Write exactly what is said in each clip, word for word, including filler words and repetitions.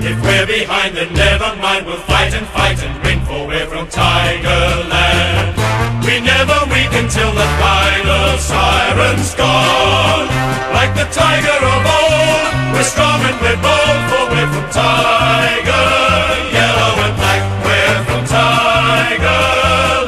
If we're behind, then never mind, we'll fight and fight and win, for we're from Tigerland. We never weaken till the final siren's gone. Like the tiger of old, we're strong and we're bold, for we're from Tiger, yellow and black, we're from Tigerland.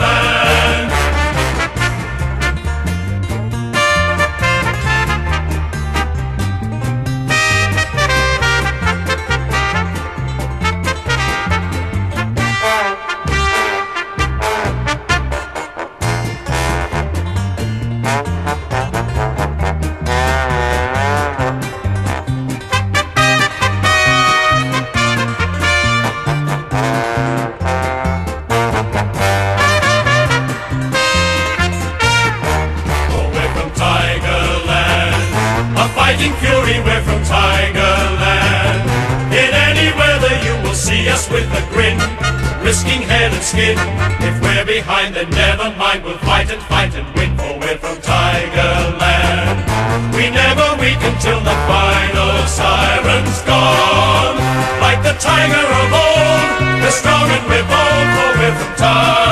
Fighting fury, we're from Tigerland. In any weather you will see us with a grin, risking head and skin. If we're behind, then never mind, we'll fight and fight and win, for we're from Tigerland. We never weaken till the final siren's gone. Like the tiger of old, we're strong and we're bold, for we're from Tigerland.